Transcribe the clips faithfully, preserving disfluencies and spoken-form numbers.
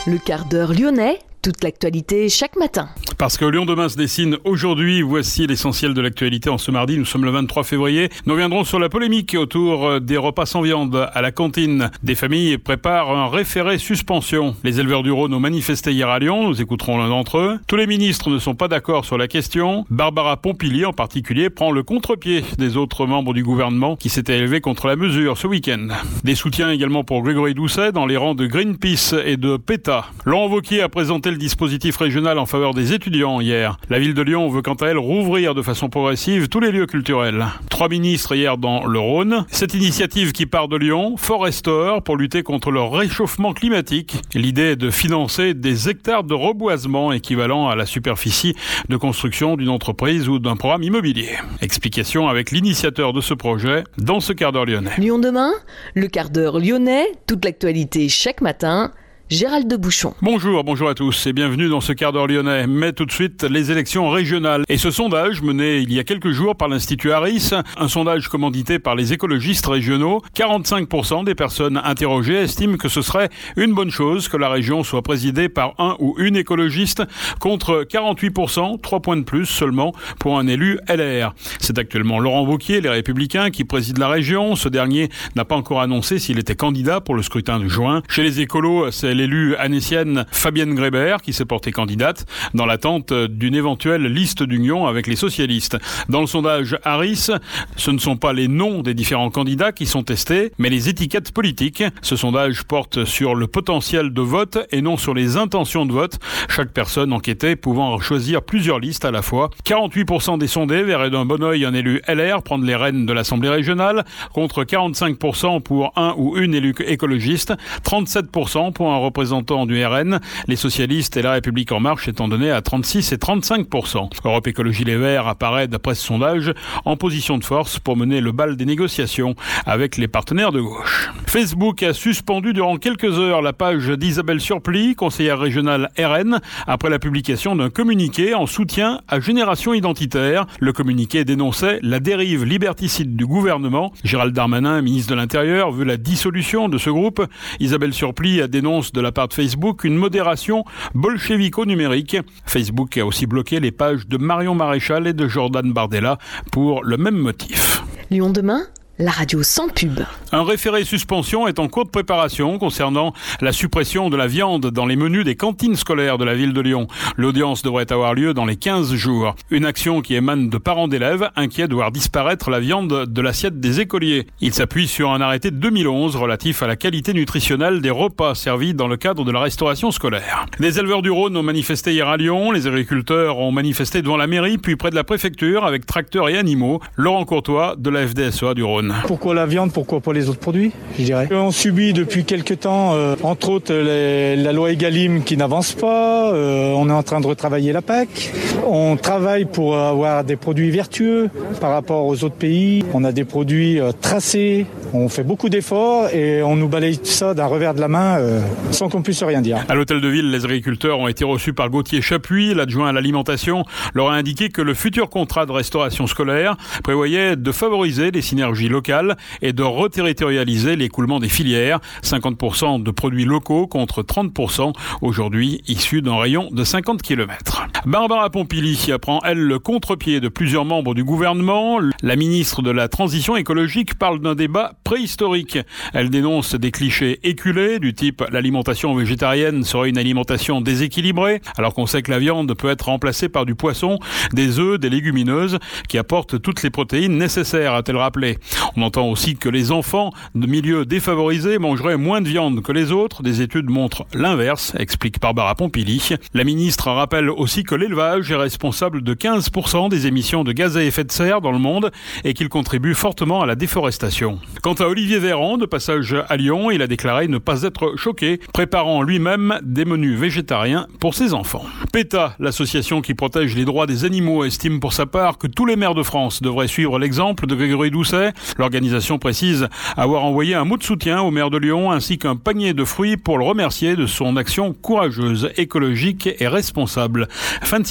Le quart d'heure lyonnais, toute l'actualité chaque matin. Parce que Lyon demain se dessine aujourd'hui, voici l'essentiel de l'actualité en ce mardi, nous sommes le vingt-trois février. Nous reviendrons sur la polémique autour des repas sans viande à la cantine. Des familles préparent un référé suspension. Les éleveurs du Rhône ont manifesté hier à Lyon, nous écouterons l'un d'entre eux. Tous les ministres ne sont pas d'accord sur la question. Barbara Pompili en particulier prend le contre-pied des autres membres du gouvernement qui s'étaient élevés contre la mesure ce week-end. Des soutiens également pour Grégory Doucet dans les rangs de Greenpeace et de PETA. Laurent Wauquiez a présenté le dispositif régional en faveur des étudiants hier. La ville de Lyon veut quant à elle rouvrir de façon progressive tous les lieux culturels. Trois ministres hier dans le Rhône. Cette initiative qui part de Lyon, Forestor, pour lutter contre le réchauffement climatique. L'idée est de financer des hectares de reboisement équivalent à la superficie de construction d'une entreprise ou d'un programme immobilier. Explication avec l'initiateur de ce projet dans ce quart d'heure lyonnais. Lyon demain, le quart d'heure lyonnais, toute l'actualité chaque matin. Gérald de Bouchon. Bonjour, bonjour à tous et bienvenue dans ce quart d'heure lyonnais. Mais tout de suite, les élections régionales. Et ce sondage mené il y a quelques jours par l'Institut Harris, un sondage commandité par les écologistes régionaux, quarante-cinq pour cent des personnes interrogées estiment que ce serait une bonne chose que la région soit présidée par un ou une écologiste, contre quarante-huit pour cent, trois points de plus seulement pour un élu L R. C'est actuellement Laurent Wauquiez, les Républicains, qui préside la région. Ce dernier n'a pas encore annoncé s'il était candidat pour le scrutin de juin. Chez les écolos, c'est l'élu annécienne Fabienne Grébert qui s'est portée candidate dans l'attente d'une éventuelle liste d'union avec les socialistes. Dans le sondage Harris, ce ne sont pas les noms des différents candidats qui sont testés, mais les étiquettes politiques. Ce sondage porte sur le potentiel de vote et non sur les intentions de vote, chaque personne enquêtée pouvant choisir plusieurs listes à la fois. quarante-huit pour cent des sondés verraient d'un bon œil un élu L R prendre les rênes de l'Assemblée régionale, contre quarante-cinq pour cent pour un ou une élu écologiste, trente-sept pour cent pour un représentant du R N, les socialistes et la République en marche étant donnés à trente-six et trente-cinq pour cent. Europe Écologie Les Verts apparaît, d'après ce sondage, en position de force pour mener le bal des négociations avec les partenaires de gauche. Facebook a suspendu durant quelques heures la page d'Isabelle Surplis, conseillère régionale R N, après la publication d'un communiqué en soutien à Génération Identitaire. Le communiqué dénonçait la dérive liberticide du gouvernement. Gérald Darmanin, ministre de l'Intérieur, veut la dissolution de ce groupe. Isabelle Surplis dénonce de la part de Facebook une modération bolchevico-numérique. Facebook a aussi bloqué les pages de Marion Maréchal et de Jordan Bardella pour le même motif. Lyon demain, la radio sans pub. Un référé suspension est en cours de préparation concernant la suppression de la viande dans les menus des cantines scolaires de la ville de Lyon. L'audience devrait avoir lieu dans les quinze jours. Une action qui émane de parents d'élèves inquiets de voir disparaître la viande de l'assiette des écoliers. Il s'appuie sur un arrêté de deux mille onze relatif à la qualité nutritionnelle des repas servis dans le cadre de la restauration scolaire. Les éleveurs du Rhône ont manifesté hier à Lyon. Les agriculteurs ont manifesté devant la mairie puis près de la préfecture avec tracteurs et animaux. Laurent Courtois de la F D S E A du Rhône. Pourquoi la viande, pourquoi pas les autres produits, je dirais. On subit depuis quelques temps, euh, entre autres, les, la loi Egalim qui n'avance pas. Euh, on est en train de retravailler la P A C. On travaille pour avoir des produits vertueux par rapport aux autres pays. On a des produits euh, tracés. On fait beaucoup d'efforts et on nous balaye tout ça d'un revers de la main euh, sans qu'on puisse rien dire. À l'hôtel de ville, les agriculteurs ont été reçus par Gauthier Chapuis, l'adjoint à l'alimentation, leur a indiqué que le futur contrat de restauration scolaire prévoyait de favoriser les synergies locales et de reterritorialiser l'écoulement des filières. cinquante pour cent de produits locaux contre trente pour cent aujourd'hui issus d'un rayon de cinquante kilomètres. Barbara Pompili prend, elle, le contre-pied de plusieurs membres du gouvernement. La ministre de la Transition écologique parle d'un débat préhistorique. Elle dénonce des clichés éculés du type l'alimentation végétarienne serait une alimentation déséquilibrée, alors qu'on sait que la viande peut être remplacée par du poisson, des œufs, des légumineuses qui apportent toutes les protéines nécessaires, a-t-elle rappelé. On entend aussi que les enfants de milieux défavorisés mangeraient moins de viande que les autres. Des études montrent l'inverse, explique Barbara Pompili. La ministre rappelle aussi que l'élevage est responsable de quinze pour cent des émissions de gaz à effet de serre dans le monde et qu'il contribue fortement à la déforestation. Quant à Olivier Véran, de passage à Lyon, il a déclaré ne pas être choqué, préparant lui-même des menus végétariens pour ses enfants. PETA, l'association qui protège les droits des animaux, estime pour sa part que tous les maires de France devraient suivre l'exemple de Grégory Doucet. L'organisation précise avoir envoyé un mot de soutien au maire de Lyon ainsi qu'un panier de fruits pour le remercier de son action courageuse, écologique et responsable. Fin de citation.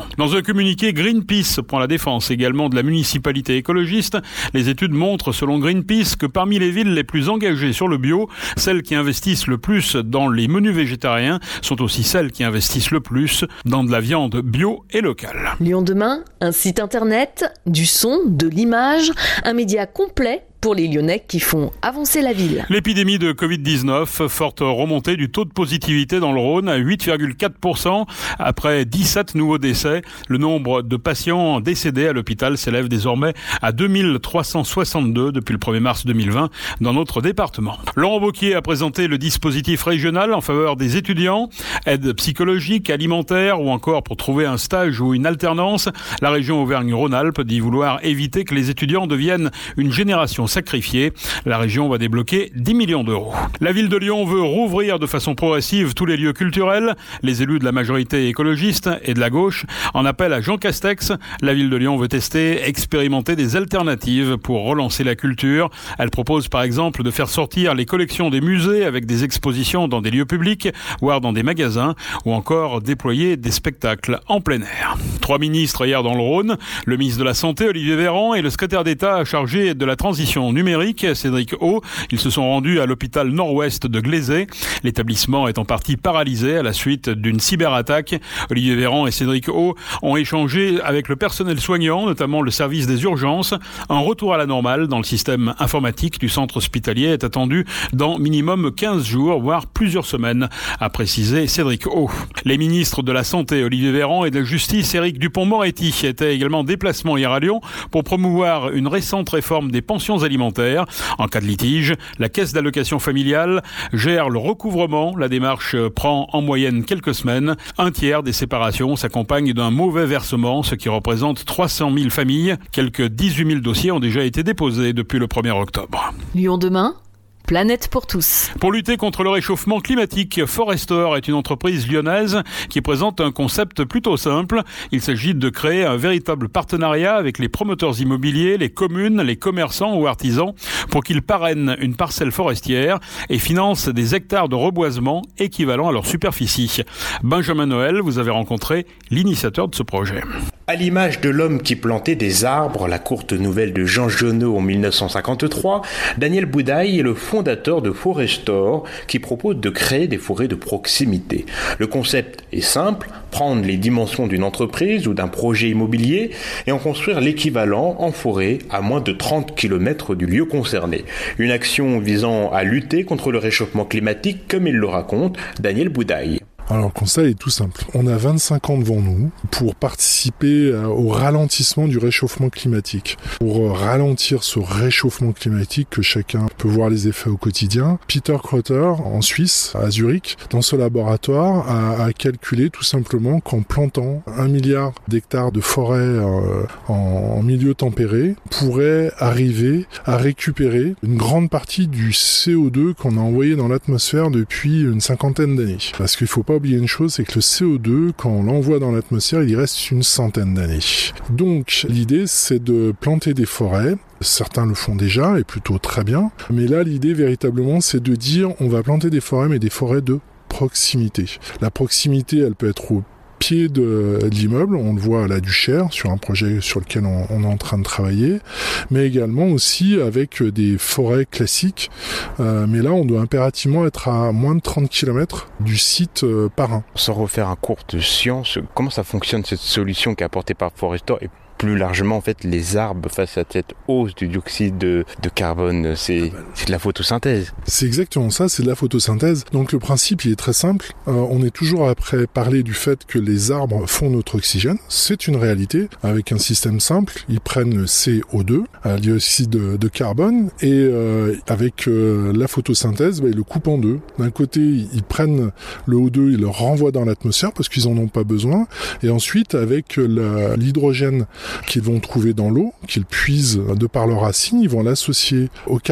Dans un communiqué, Greenpeace prend la défense également de la municipalité écologiste. Les études montrent, selon Greenpeace, que parmi les villes les plus engagées sur le bio, celles qui investissent le plus dans les menus végétariens sont aussi celles qui investissent le plus dans de la viande bio et locale. Lyon demain, un site internet, du son, de l'image, un média complet pour les Lyonnais qui font avancer la ville. L'épidémie de covid dix-neuf, forte remontée du taux de positivité dans le Rhône à huit virgule quatre pour cent après dix-sept nouveaux décès. Le nombre de patients décédés à l'hôpital s'élève désormais à deux mille trois cent soixante-deux depuis le premier mars deux mille vingt dans notre département. Laurent Wauquiez a présenté le dispositif régional en faveur des étudiants, aide psychologique, alimentaire ou encore pour trouver un stage ou une alternance. La région Auvergne-Rhône-Alpes dit vouloir éviter que les étudiants deviennent une génération sacrifiée. La région va débloquer dix millions d'euros. La ville de Lyon veut rouvrir de façon progressive tous les lieux culturels. Les élus de la majorité écologiste et de la gauche en appellent à Jean Castex. La ville de Lyon veut tester, expérimenter des alternatives pour relancer la culture. Elle propose par exemple de faire sortir les collections des musées avec des expositions dans des lieux publics, voire dans des magasins, ou encore déployer des spectacles en plein air. Trois ministres hier dans le Rhône, le ministre de la Santé Olivier Véran et le secrétaire d'État chargé de la transition numérique, Cédric O. Ils se sont rendus à l'hôpital nord-ouest de Glazé. L'établissement est en partie paralysé à la suite d'une cyberattaque. Olivier Véran et Cédric O. ont échangé avec le personnel soignant, notamment le service des urgences. Un retour à la normale dans le système informatique du centre hospitalier est attendu dans minimum quinze jours, voire plusieurs semaines, a précisé Cédric O. Les ministres de la Santé, Olivier Véran, et de la Justice, Éric Dupond-Moretti, étaient également en déplacement hier à Lyon pour promouvoir une récente réforme des pensions alimentaires. En cas de litige, la caisse d'allocation familiale gère le recouvrement. La démarche prend en moyenne quelques semaines. Un tiers des séparations s'accompagne d'un mauvais versement, ce qui représente trois cent mille familles. Quelques dix-huit mille dossiers ont déjà été déposés depuis le premier octobre. Lyon demain, planète pour tous. Pour lutter contre le réchauffement climatique, Forestor est une entreprise lyonnaise qui présente un concept plutôt simple. Il s'agit de créer un véritable partenariat avec les promoteurs immobiliers, les communes, les commerçants ou artisans pour qu'ils parrainent une parcelle forestière et financent des hectares de reboisement équivalents à leur superficie. Benjamin Noël, vous avez rencontré l'initiateur de ce projet. À l'image de l'homme qui plantait des arbres, la courte nouvelle de Jean Genot en mille neuf cent cinquante-trois, Daniel Boudaille est le fondateur de Forestor qui propose de créer des forêts de proximité. Le concept est simple, prendre les dimensions d'une entreprise ou d'un projet immobilier et en construire l'équivalent en forêt à moins de trente kilomètres du lieu concerné. Une action visant à lutter contre le réchauffement climatique comme il le raconte Daniel Boudaille. Alors le constat est tout simple. On a vingt-cinq ans devant nous pour participer au ralentissement du réchauffement climatique. Pour ralentir ce réchauffement climatique que chacun peut voir les effets au quotidien, Peter Krotter, en Suisse, à Zurich, dans ce laboratoire, a, a calculé tout simplement qu'en plantant un milliard d'hectares de forêt euh, en, en milieu tempéré, pourrait arriver à récupérer une grande partie du C O deux qu'on a envoyé dans l'atmosphère depuis une cinquantaine d'années. Parce qu'il faut pas oublier une chose, c'est que le C O deux, quand on l'envoie dans l'atmosphère, il y reste une centaine d'années. Donc, l'idée, c'est de planter des forêts. Certains le font déjà, et plutôt très bien. Mais là, l'idée, véritablement, c'est de dire, on va planter des forêts, mais des forêts de proximité. La proximité, elle peut être au pied de l'immeuble, on le voit à la Duchère, sur un projet sur lequel on, on est en train de travailler, mais également aussi avec des forêts classiques. Euh, mais là, on doit impérativement être à moins de trente kilomètres du site euh, parrain. Sans refaire un cours de science, comment ça fonctionne cette solution qui est apportée par Forestor et plus largement en fait les arbres face à cette hausse du dioxyde de, de carbone, c'est, c'est de la photosynthèse. C'est exactement ça, c'est de la photosynthèse. Donc le principe il est très simple, euh, on est toujours après parler du fait que les arbres font notre oxygène, c'est une réalité, avec un système simple, ils prennent le C O deux, euh, le dioxyde de, de carbone, et euh, avec euh, la photosynthèse, bah, ils le coupent en deux. D'un côté ils prennent le O deux, ils le renvoient dans l'atmosphère parce qu'ils en ont pas besoin, et ensuite avec la, l'hydrogène qu'ils vont trouver dans l'eau, qu'ils puisent de par leurs racines, ils vont l'associer au carbone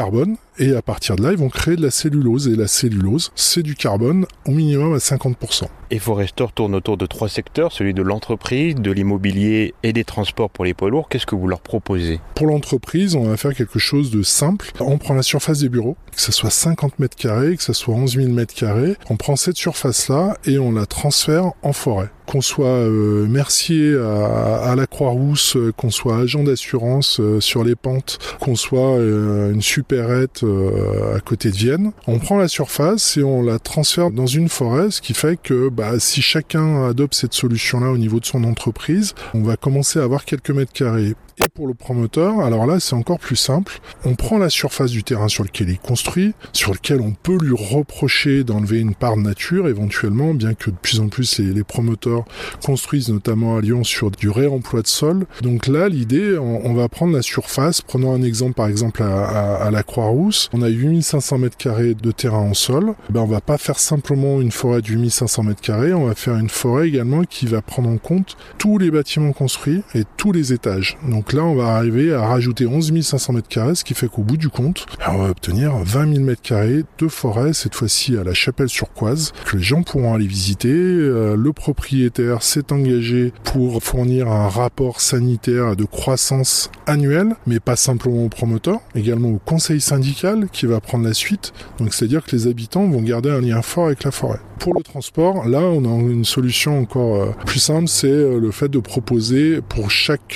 et à partir de là, ils vont créer de la cellulose. Et la cellulose, c'est du carbone au minimum à cinquante pour cent. Et Forestor tourne autour de trois secteurs, celui de l'entreprise, de l'immobilier et des transports pour les poids lourds. Qu'est-ce que vous leur proposez ? Pour l'entreprise, on va faire quelque chose de simple. On prend la surface des bureaux, que ce soit cinquante mètres carrés, que ce soit onze mille mètres carrés. On prend cette surface-là et on la transfère en forêt. Qu'on soit euh, mercier à, à la Croix-Rousse, qu'on soit agent d'assurance euh, sur les pentes, qu'on soit euh, une supérette euh, à côté de Vienne, on prend la surface et on la transfère dans une forêt, ce qui fait que bah, si chacun adopte cette solution-là au niveau de son entreprise, on va commencer à avoir quelques mètres carrés. Et pour le promoteur, alors là c'est encore plus simple, on prend la surface du terrain sur lequel il construit, sur lequel on peut lui reprocher d'enlever une part de nature éventuellement, bien que de plus en plus les, les promoteurs construisent notamment à Lyon sur du réemploi de sol. Donc là l'idée, on, on va prendre la surface, prenons un exemple par exemple à, à, à la Croix-Rousse, on a huit mille cinq cents mètres carrés de terrain en sol, ben on va pas faire simplement une forêt de huit mille cinq cents mètres carrés, on va faire une forêt également qui va prendre en compte tous les bâtiments construits et tous les étages. Donc là, on va arriver à rajouter onze mille cinq cents mètres carrés, ce qui fait qu'au bout du compte, on va obtenir vingt mille mètres carrés de forêt, cette fois-ci à la Chapelle-sur-Coise, que les gens pourront aller visiter. Euh, le propriétaire s'est engagé pour fournir un rapport sanitaire de croissance annuel, mais pas simplement au promoteur, également au conseil syndical qui va prendre la suite. Donc c'est-à-dire que les habitants vont garder un lien fort avec la forêt. Pour le transport, là, on a une solution encore plus simple, c'est le fait de proposer pour chaque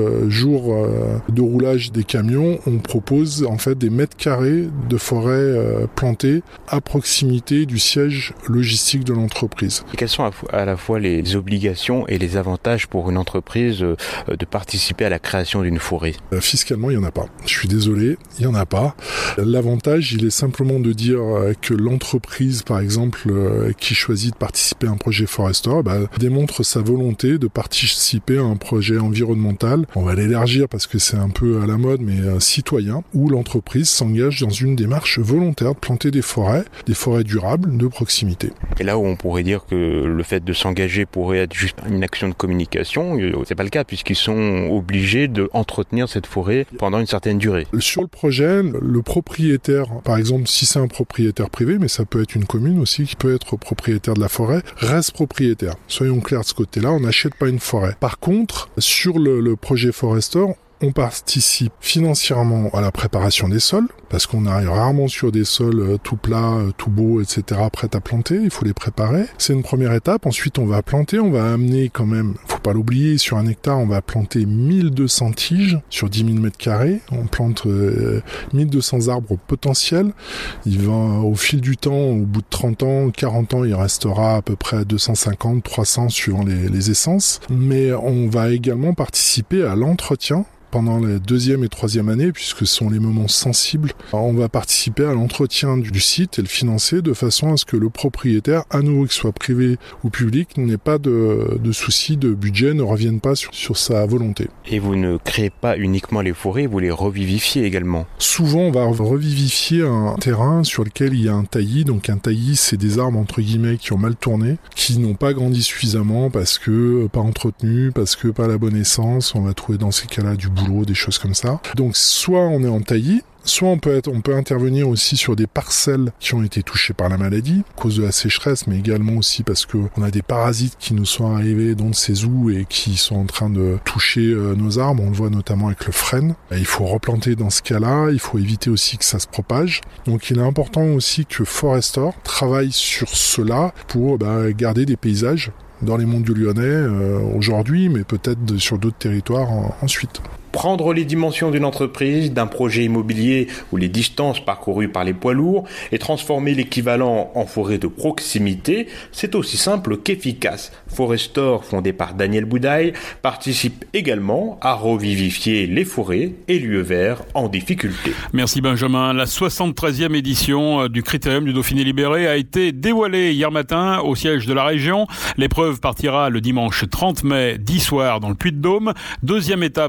jour de roulage des camions, on propose en fait des mètres carrés de forêt plantées à proximité du siège logistique de l'entreprise. Et quelles sont à la fois les obligations et les avantages pour une entreprise de participer à la création d'une forêt ? Fiscalement, il n'y en a pas. Je suis désolé, il n'y en a pas. L'avantage, il est simplement de dire que l'entreprise, par exemple, qui choisit de participer à un projet Forestor, bah, démontre sa volonté de participer à un projet environnemental. On va l'élargir parce que c'est un peu à la mode, mais euh, citoyen, où l'entreprise s'engage dans une démarche volontaire de planter des forêts, des forêts durables de proximité. Et là où on pourrait dire que le fait de s'engager pourrait être juste une action de communication, c'est pas le cas puisqu'ils sont obligés de entretenir cette forêt pendant une certaine durée. Sur le projet, le propriétaire, par exemple, si c'est un propriétaire privé, mais ça peut être une commune aussi qui peut être propriétaire de la forêt, reste propriétaire. Soyons clairs de ce côté-là, on n'achète pas une forêt. Par contre, sur le, le projet Forestor, on participe financièrement à la préparation des sols, parce qu'on arrive rarement sur des sols tout plats, tout beaux, et cetera, prêts à planter, il faut les préparer. C'est une première étape. Ensuite, on va planter, on va amener quand même, faut pas l'oublier, sur un hectare, on va planter mille deux cents tiges sur dix mille mètres carrés. On plante euh, mille deux cents arbres potentiels. Il va, au fil du temps, au bout de trente ans, quarante ans, il restera à peu près deux cent cinquante, trois cents suivant les, les essences. Mais on va également participer à l'entretien pendant la deuxième et troisième année, puisque ce sont les moments sensibles. Alors, on va participer à l'entretien du site et le financer de façon à ce que le propriétaire, à nouveau qu'il soit privé ou public, n'ait pas de, de soucis de budget, ne revienne pas sur, sur sa volonté. Et vous ne créez pas uniquement les forêts, vous les revivifiez également. Souvent, on va revivifier un terrain sur lequel il y a un taillis. Donc un taillis, c'est des arbres entre guillemets qui ont mal tourné, qui n'ont pas grandi suffisamment parce que pas entretenus, parce que pas la bonne essence. On va trouver dans ces cas-là du boulot, des choses comme ça. Donc soit on est en taillis, soit on peut être, on peut intervenir aussi sur des parcelles qui ont été touchées par la maladie, à cause de la sécheresse, mais également aussi parce que on a des parasites qui nous sont arrivés dans ces eaux et qui sont en train de toucher euh, nos arbres. On le voit notamment avec le frêne. Et il faut replanter dans ce cas-là. Il faut éviter aussi que ça se propage. Donc il est important aussi que Forestor travaille sur cela pour bah, garder des paysages dans les monts du Lyonnais euh, aujourd'hui, mais peut-être de, sur d'autres territoires en, ensuite. Prendre les dimensions d'une entreprise, d'un projet immobilier ou les distances parcourues par les poids lourds et transformer l'équivalent en forêt de proximité, c'est aussi simple qu'efficace. Forestor, fondé par Daniel Boudaille, participe également à revivifier les forêts et lieux verts en difficulté. Merci Benjamin. La soixante-treizième édition du Critérium du Dauphiné libéré a été dévoilée hier matin au siège de la région. L'épreuve partira le dimanche trente mai, dix soirs dans le Puy-de-Dôme. Deuxième étape en Haute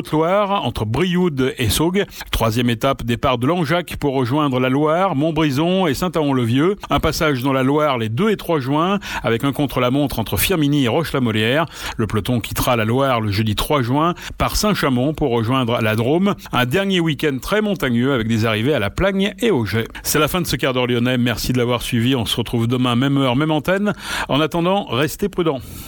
Haute-Loire, entre Brioude et Saugues. Troisième étape, départ de Langeac pour rejoindre la Loire, Montbrison et Saint-Amand-le-Vieux. Un passage dans la Loire les deux et trois juin, avec un contre-la-montre entre Firminy et Roche-la-Molière. Le peloton quittera la Loire le jeudi trois juin par Saint-Chamond pour rejoindre la Drôme. Un dernier week-end très montagneux avec des arrivées à la Plagne et au Jet. C'est la fin de ce quart d'heure lyonnais. Merci de l'avoir suivi. On se retrouve demain, même heure, même antenne. En attendant, restez prudents.